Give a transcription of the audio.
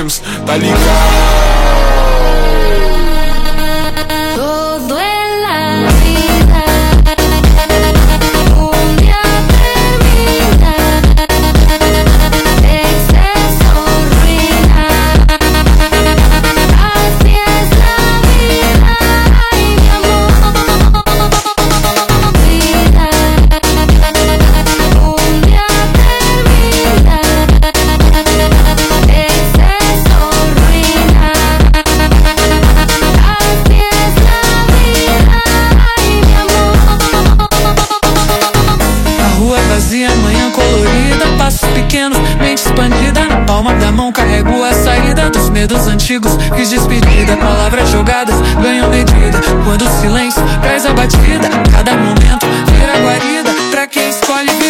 amigos, tá ligado? Todo en la vida un día termina, exceso ruina, así es la vida, ay mi amor. Vida, un día termina, exceso ruina, así es la vida, ay mi amor. A rua vazia, manhã colorida, passos pequenos, mente expandida. Na palma da mão carrego a saída dos medos antigos. Fiz despedida, palavras jogadas ganham medida. Quando o silêncio traz a batida, cada momento vira guarida pra quem escolhe viver.